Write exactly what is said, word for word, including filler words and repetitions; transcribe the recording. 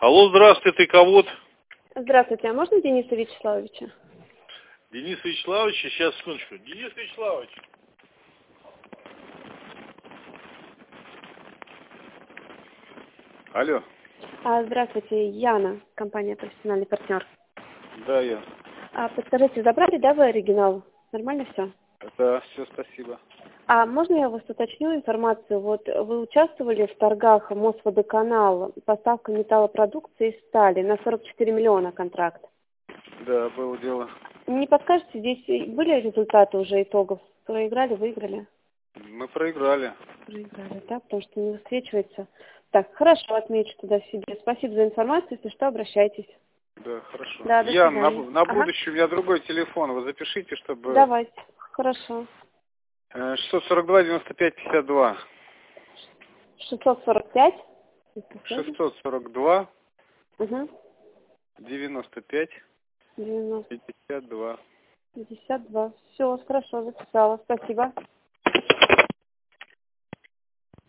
Алло, здравствуйте, ты кого-то? Здравствуйте, а можно Дениса Вячеславовича? Денис Вячеславович, сейчас, секундочку. Денис Вячеславович. Алло. А, здравствуйте, Яна, компания «Профессиональный партнер». Да, я. А, подскажите, забрали, да, вы оригинал? Нормально все? Да, все, спасибо. А можно я у вас уточню информацию? Вот вы участвовали в торгах Мосводоканал, поставка металлопродукции из стали на сорок четыре миллиона контракт. Да, было дело. Не подскажете, здесь были результаты уже итогов? Проиграли, выиграли? Мы проиграли. Проиграли, да, потому что не высвечивается. Так, хорошо, отмечу туда себе. Спасибо за информацию, если что, обращайтесь. Да, хорошо. Да, до Ян, на, свидания. на Ага. будущее у меня другой телефон. Вы запишите, чтобы... Давайте, хорошо. э, шестьсот сорок два девяносто пять пятьдесят два. шестьсот сорок пять. шестьсот сорок два Угу. девяносто пять девяносто пятьдесят два. пятьдесят два. Все, хорошо, записала. Спасибо.